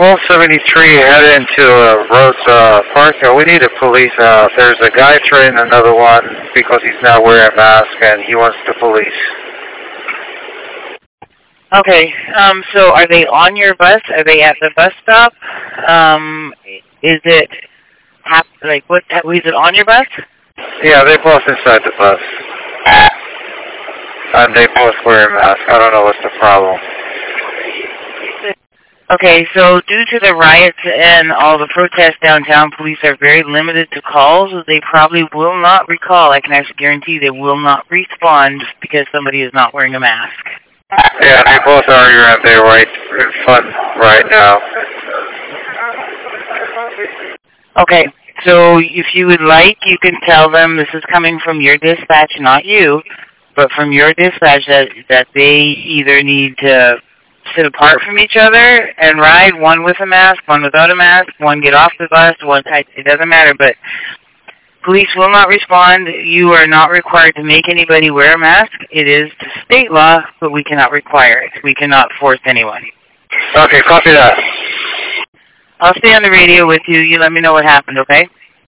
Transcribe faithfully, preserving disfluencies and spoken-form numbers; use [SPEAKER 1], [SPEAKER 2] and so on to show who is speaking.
[SPEAKER 1] twelve seventy-three head into uh, Rhodes uh, Park. Uh, we need a police out. There's a guy training another one because he's not wearing a mask and he wants the police.
[SPEAKER 2] Okay, um, so are they on your bus? Are they at the bus stop? Um, is it, hap- like, what, is it on your bus?
[SPEAKER 1] Yeah, they both inside the bus. And they both wear a mask. I don't know what's the problem.
[SPEAKER 2] Okay, so due to the riots and all the protests downtown, police are very limited to calls. They probably will not recall. I can actually guarantee they will not respond because somebody is not wearing a mask.
[SPEAKER 1] Yeah, they both are arguing they're right in front right now.
[SPEAKER 2] Okay, so if you would like, you can tell them this is coming from your dispatch, not you, but from your dispatch that, that they either need to sit apart from each other and ride, one with a mask, one without a mask, one get off the bus, one type, it doesn't matter, but police will not respond. You are not required to make anybody wear a mask. It is state law, but we cannot require it. We cannot force anyone.
[SPEAKER 1] Okay, copy that.
[SPEAKER 2] I'll stay on the radio with you. You let me know what happened, okay?